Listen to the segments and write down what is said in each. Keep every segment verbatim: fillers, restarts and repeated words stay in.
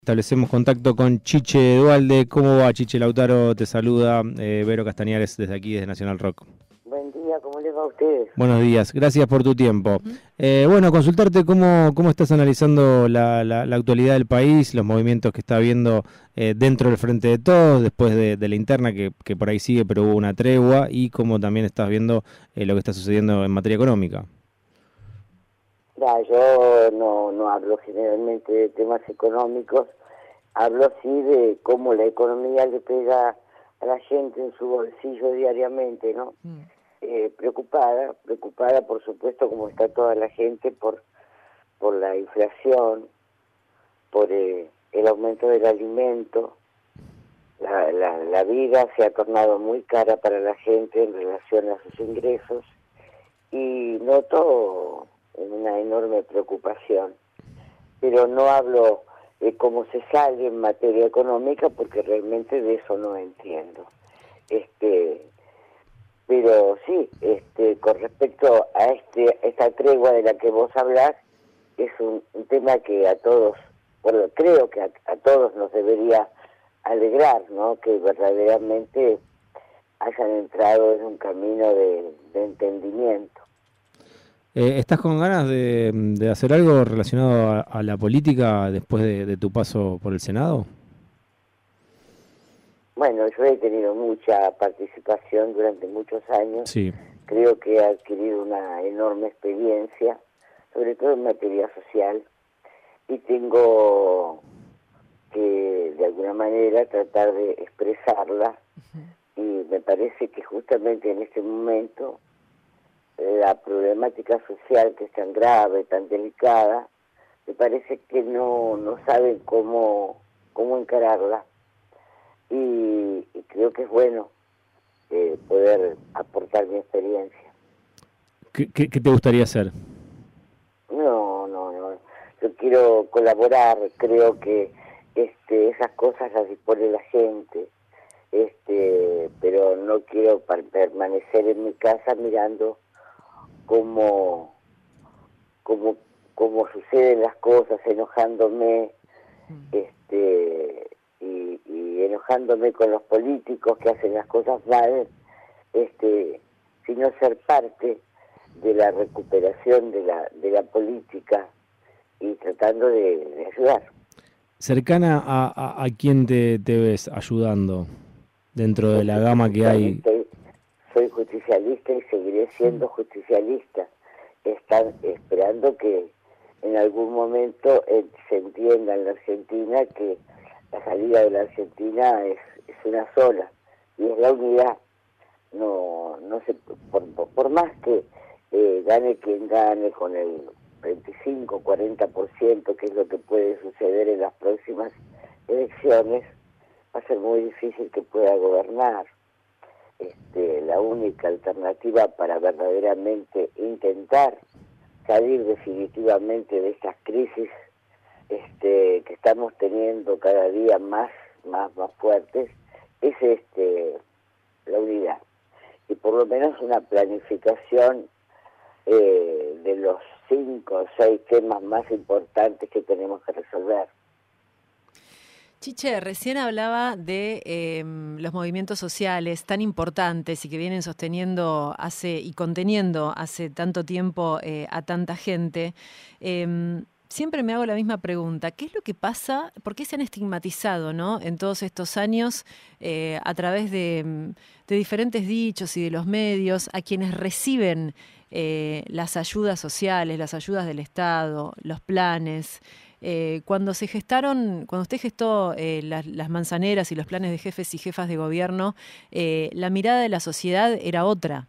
Establecemos contacto con Chiche Dualde. ¿Cómo va, Chiche? Lautaro te saluda. Eh, Vero Castañares desde aquí, desde Nacional Rock. Buen día, ¿cómo les va a ustedes? Buenos días, gracias por tu tiempo. Eh, bueno, consultarte cómo, cómo estás analizando la, la, la actualidad del país, los movimientos que está habiendo eh, dentro del Frente de Todos, después de, de la interna que, que por ahí sigue, pero hubo una tregua, y cómo también estás viendo eh, lo que está sucediendo en materia económica. Ya, yo no, no hablo generalmente de temas económicos, hablo sí de cómo la economía le pega a la gente en su bolsillo diariamente, ¿no? Mm. Eh, preocupada, preocupada por supuesto como está toda la gente por, por la inflación, por eh, el aumento del alimento. La, la, la vida se ha tornado muy cara para la gente en relación a sus ingresos y noto una enorme preocupación, pero no hablo de cómo se sale en materia económica porque realmente de eso no entiendo. Este, pero sí, este, con respecto a este esta tregua de la que vos hablás, es un, un tema que a todos, bueno, creo que a, a todos nos debería alegrar, ¿no? Que verdaderamente hayan entrado en un camino de, de entendimiento. Eh, ¿Estás con ganas de, de hacer algo relacionado a, a la política después de, de tu paso por el Senado? Bueno, yo he tenido mucha participación durante muchos años. Sí. Creo que he adquirido una enorme experiencia, sobre todo en materia social, y tengo que, de alguna manera, tratar de expresarla. Uh-huh. Y me parece que justamente en este momento la problemática social, que es tan grave, tan delicada, me parece que no, no saben cómo, cómo encararla. Y, y creo que es bueno eh, poder aportar mi experiencia. ¿Qué, qué, qué te gustaría hacer? No, no, no. Yo quiero colaborar, creo que este, esas cosas las dispone la gente, este, pero no quiero permanecer en mi casa mirando cómo, cómo, cómo suceden las cosas, enojándome, este, y, y enojándome con los políticos que hacen las cosas mal, este, sino ser parte de la recuperación de la de la política y tratando de, de ayudar. ¿Cercana a, a, a quién te, te ves ayudando dentro de la gama que hay? Soy justicialista y seguiré siendo justicialista. Están esperando que en algún momento eh, se entienda en la Argentina que la salida de la Argentina es, es una sola y es la unidad. No, no sé, por, por, por más que eh, gane quien gane con el veinticinco, cuarenta por ciento, que es lo que puede suceder en las próximas elecciones, va a ser muy difícil que pueda gobernar. Este, la única alternativa para verdaderamente intentar salir definitivamente de estas crisis este, que estamos teniendo cada día más, más, más fuertes, es este, la unidad. Y por lo menos una planificación eh, de los cinco o seis temas más importantes que tenemos que resolver. Chiche, recién hablaba de eh, los movimientos sociales tan importantes y que vienen sosteniendo hace y conteniendo hace tanto tiempo eh, a tanta gente. Eh, siempre me hago la misma pregunta. ¿Qué es lo que pasa? ¿Por qué se han estigmatizado, ¿no? en todos estos años eh, a través de, de diferentes dichos y de los medios a quienes reciben eh, las ayudas sociales, las ayudas del Estado, los planes? Eh, cuando se gestaron, cuando usted gestó eh, las, las manzaneras y los planes de jefes y jefas de gobierno, eh, la mirada de la sociedad era otra.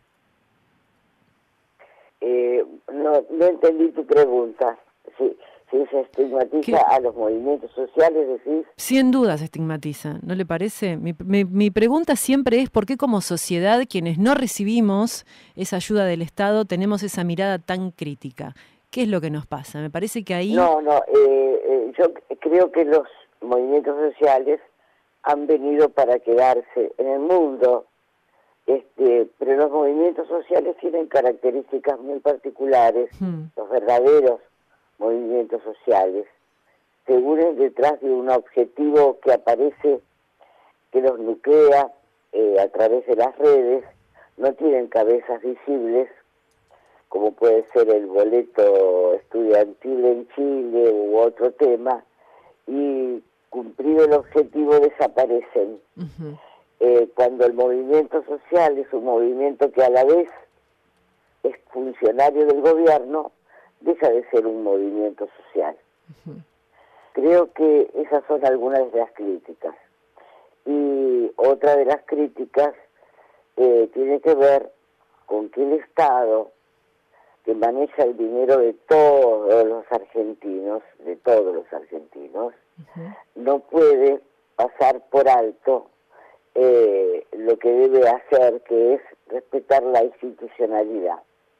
Eh, no, no entendí tu pregunta. Si, si se estigmatiza ¿Qué? A los movimientos sociales, decís. Sin duda se estigmatiza, ¿no le parece? Mi, mi, mi pregunta siempre es por qué como sociedad, quienes no recibimos esa ayuda del Estado, tenemos esa mirada tan crítica. ¿Qué es lo que nos pasa? Me parece que ahí... No, no, eh, eh, yo creo que los movimientos sociales han venido para quedarse en el mundo, este, pero los movimientos sociales tienen características muy particulares, hmm. los verdaderos movimientos sociales, se unen detrás de un objetivo que aparece, que los nuclea eh, a través de las redes, no tienen cabezas visibles, como puede ser el boleto estudiantil en Chile u otro tema, y cumplido el objetivo desaparecen. Uh-huh. Eh, cuando el movimiento social es un movimiento que a la vez es funcionario del gobierno, deja de ser un movimiento social. Uh-huh. Creo que esas son algunas de las críticas. Y otra de las críticas eh, tiene que ver con que el Estado, que maneja el dinero de todos los argentinos, de todos los argentinos, uh-huh, no puede pasar por alto eh, lo que debe hacer, que es respetar la institucionalidad.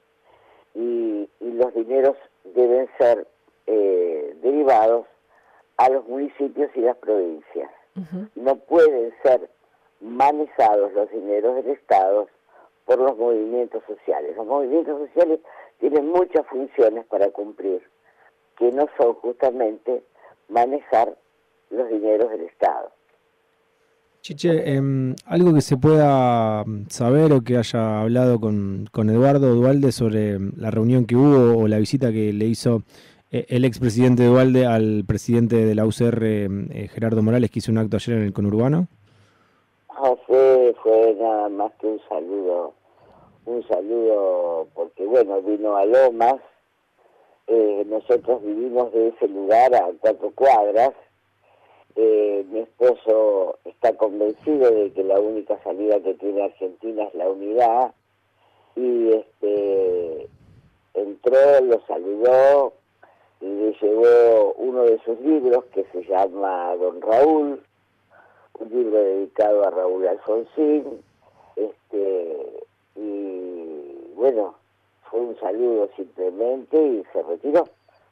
Y, y los dineros deben ser eh, derivados a los municipios y las provincias. Uh-huh. No pueden ser manejados los dineros del Estado por los movimientos sociales. Los movimientos sociales tienen muchas funciones para cumplir, que no son justamente manejar los dineros del Estado. Chiche, eh, algo que se pueda saber o que haya hablado con, con Eduardo Duhalde sobre la reunión que hubo o la visita que le hizo eh, el expresidente Duhalde al presidente de la U C R, eh, Gerardo Morales, que hizo un acto ayer en el conurbano. No, fue, fue nada más que un saludo, un saludo porque bueno, vino a Lomas, eh, nosotros vivimos de ese lugar a cuatro cuadras. Eh, mi esposo está convencido de que la única salida que tiene Argentina es la unidad, y este entró, lo saludó y le llevó uno de sus libros que se llama Don Raúl, un libro dedicado a Raúl Alfonsín, este y bueno, fue un saludo simplemente y se retiró.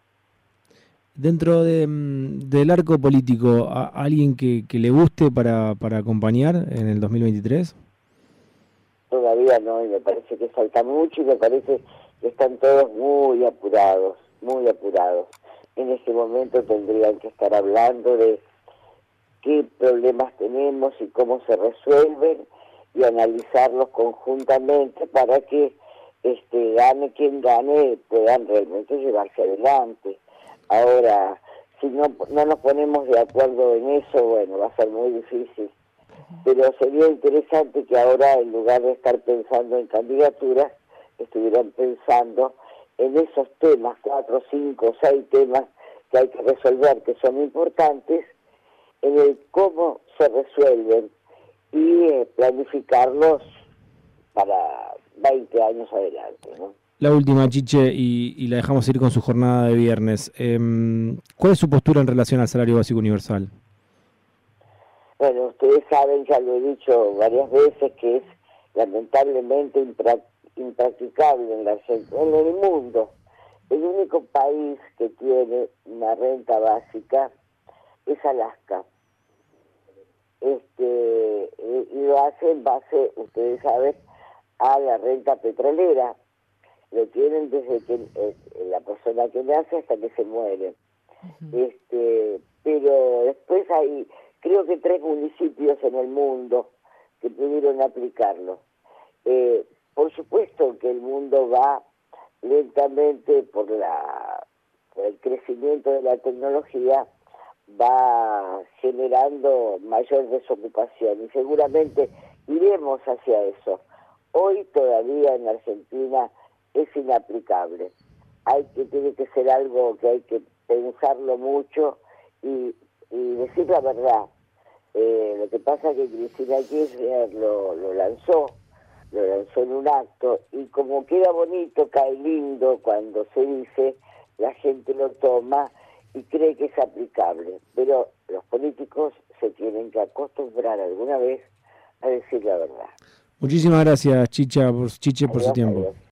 Dentro de, del arco político, ¿a alguien que, que le guste para, para acompañar en el dos mil veintitrés? Todavía no, y me parece que falta mucho, y me parece que están todos muy apurados, muy apurados. En este momento tendrían que estar hablando de qué problemas tenemos y cómo se resuelven, y analizarlos conjuntamente para que este gane quien gane, puedan realmente llevarse adelante. Ahora, si no, no nos ponemos de acuerdo en eso, bueno, va a ser muy difícil. Pero sería interesante que ahora, en lugar de estar pensando en candidaturas, estuvieran pensando en esos temas, cuatro, cinco, seis temas que hay que resolver, que son importantes, en el cómo se resuelven y eh, planificarlos para veinte años adelante, ¿no? La última, Chiche, y, y la dejamos ir con su jornada de viernes. Eh, ¿Cuál es su postura en relación al salario básico universal? Bueno, ustedes saben, ya lo he dicho varias veces, que es lamentablemente impra- impracticable en, la, en el mundo. El único país que tiene una renta básica es Alaska. Este, y lo hace en base, ustedes saben, a la renta petrolera. Lo tienen desde que eh, la persona que nace hasta que se muere. Uh-huh. Este, pero después hay, creo que tres municipios en el mundo que pudieron aplicarlo. Eh, por supuesto que el mundo va lentamente por la por el crecimiento de la tecnología, va generando mayor desocupación, y seguramente iremos hacia eso. Hoy todavía en Argentina es inaplicable. Hay que tiene que ser algo que hay que pensarlo mucho y, y decir la verdad. Eh, lo que pasa es que Cristina Kirchner lo, lo lanzó, lo lanzó en un acto, y como queda bonito, cae lindo cuando se dice, la gente lo toma y cree que es aplicable. Pero los políticos se tienen que acostumbrar alguna vez a decir la verdad. Muchísimas gracias, Chicha, por, Chiche, por adiós, su tiempo. Adiós.